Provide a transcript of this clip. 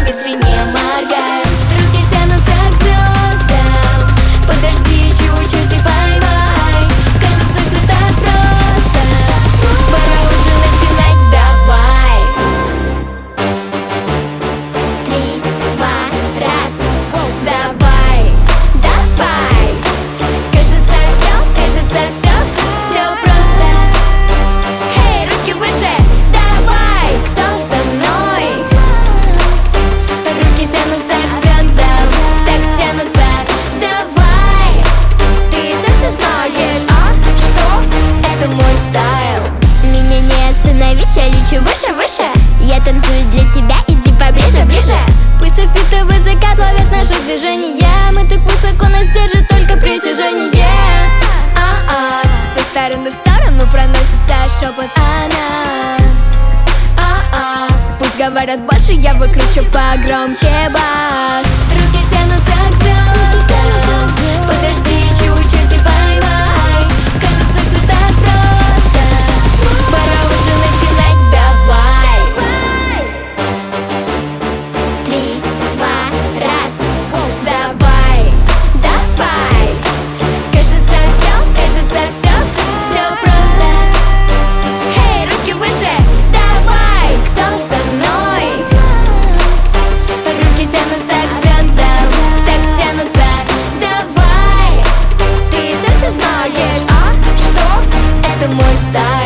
если не моргаю. Руки тянутся к звездам, подожди чуть-чуть и поймай. Кажется, все так просто, пора уже начинать, давай. 3, 2, раз, давай, давай. Кажется, все просто. Эй, руки выше, давай, кто со мной? Руки тянутся к звездам, так тянутся, давай. Ты совсем сможешь, а? Что? Это мой стайл. Меня не остановить, я лечу выше, выше. Я танцую для тебя, иди поближе, ближе. Пусть софитовый закат ловит наши движения. Мы так высоко, нас держит только притяжение. Со стороны в сторону проносится шепот о нас. Пусть говорят больше, я выкручу погромче бас. Руки тянутся к звездам, подожди чуть-чуть и поймай. Кажется, все так просто, пора уже начинать, давай. 3, 2, раз, давай, давай. Кажется, все просто. Эй, руки выше, давай, кто со мной? Руки тянутся к звездам, так тянутся, давай. Ты совсем сможешь, а? Что? Это мой стайл.